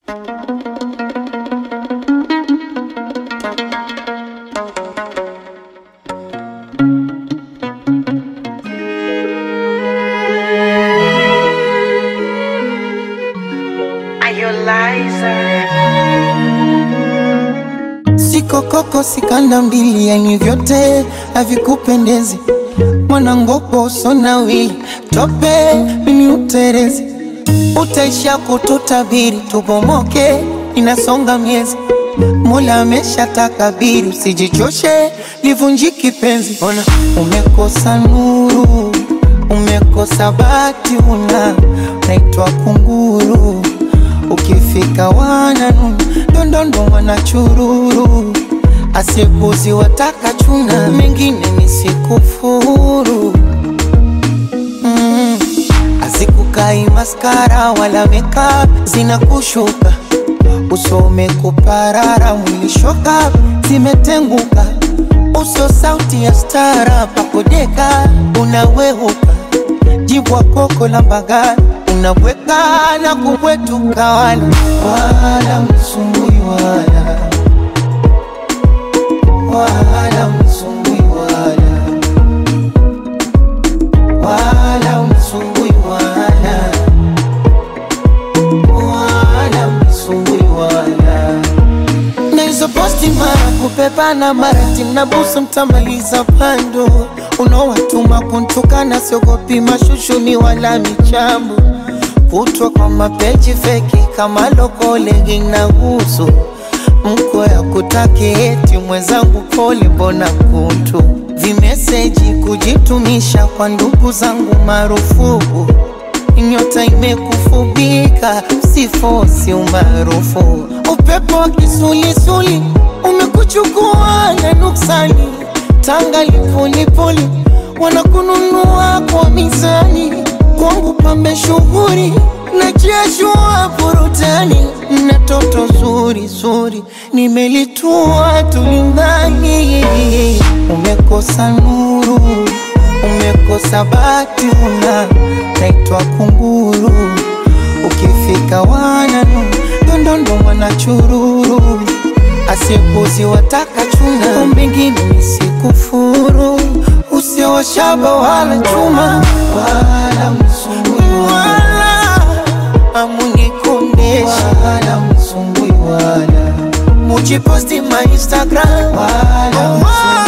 Siko koko sikanda mbili, yani vyote havikupendezi. Mwanangopo usonawi tope mimi uterezi. Utaisha kututabiri tubomoke, inasonga miezi. Mola amesha takabiri, usijichoshe livunjiki penzi. Ona umekosa nuru, umekosa bati, naitwa kunguru. Ukifika wananu dondondo wanachururu. Asipuzi wataka chuna, mengine nisikufuru. Azikukai maskara wala makeup zinakushuka. Usome kuparara mwili shoka zimetenguka. Uso sauti ya stara pakodeka unawehuka. Jibwa koko la mbagani unabweka na kubwetuka wala msumbui wala msumbui wala msumbui wala msumbui na hizo posti mara kupepa na mara timna busu mtamaliza pando. Unawatuma kuntukana siogopi mashushuni wala michambo. Kutwa kwa mapeji feki kama loko legging na uso. Mko ya kutaki eti mwenzangu pole mbona kuntu. Vimeseji kujitumisha kwa ndugu zangu marufuku. Nyota imekufubika sifosi umaarufu. Upepo wa kisulisuli umekuchukua na nuksani. Tanga lipulipuli wanakununua kwa mizani. Kwangu pambe shughuri na jeshua burudani. Na toto zuri zuri nimelitua tulindani. Umekosa nuru, umekosa bati, naitwa kunguru. Ukifika wananu dondondo wanachururu. Asipuzi wataka chuna, mengine nisikufuru. Usio shaba wala chuma wala msumbui wala amunikondesha wala msumbui wala mujiposti ma Instagram wala